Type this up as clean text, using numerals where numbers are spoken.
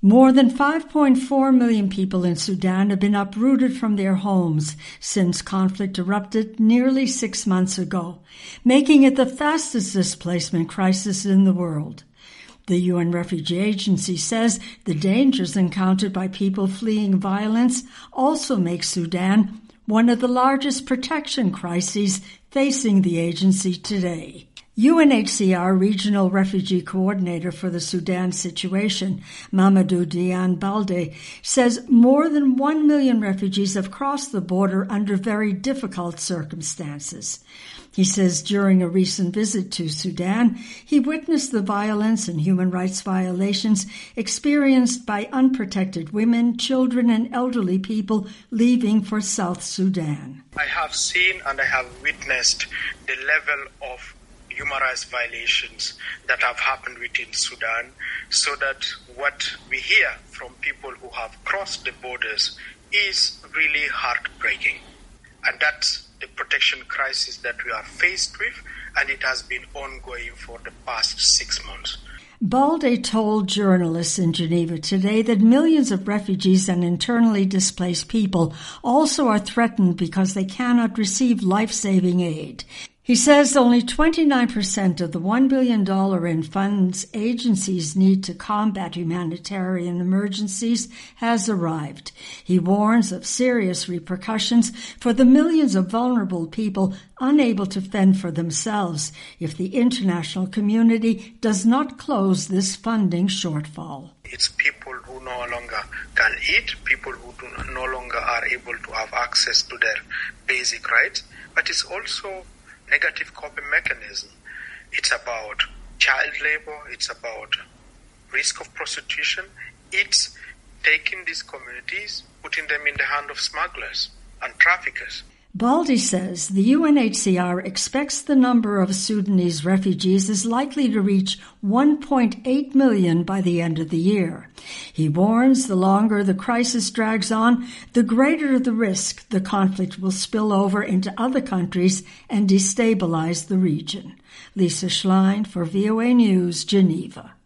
More than 5.4 million people in Sudan have been uprooted from their homes since conflict erupted nearly 6 months ago, making it the fastest displacement crisis in the world. The UN Refugee Agency says the dangers encountered by people fleeing violence also make Sudan one of the largest protection crises facing the agency today. UNHCR Regional Refugee Coordinator for the Sudan situation, Mamadou Diane Balde, says more than 1 million refugees have crossed the border under very difficult circumstances. He says during a recent visit to Sudan, he witnessed the violence and human rights violations experienced by unprotected women, children, and elderly people leaving for South Sudan. I have seen and I have witnessed the level of human rights violations that have happened within Sudan, so that what we hear from people who have crossed the borders is really heartbreaking. And that's the protection crisis that we are faced with, and it has been ongoing for the past 6 months. Balde told journalists in Geneva today that millions of refugees and internally displaced people also are threatened because they cannot receive life-saving aid. He says only 29% of the $1 billion in funds agencies need to combat humanitarian emergencies has arrived. He warns of serious repercussions for the millions of vulnerable people unable to fend for themselves if the international community does not close this funding shortfall. It's people who no longer can eat, people who no longer are able to have access to their basic rights, but it's also negative coping mechanism. It's about child labor, it's about risk of prostitution. It's taking these communities, putting them in the hand of smugglers and traffickers. Balde says the UNHCR expects the number of Sudanese refugees is likely to reach 1.8 million by the end of the year. He warns the longer the crisis drags on, the greater the risk the conflict will spill over into other countries and destabilize the region. Lisa Schlein for VOA News, Geneva.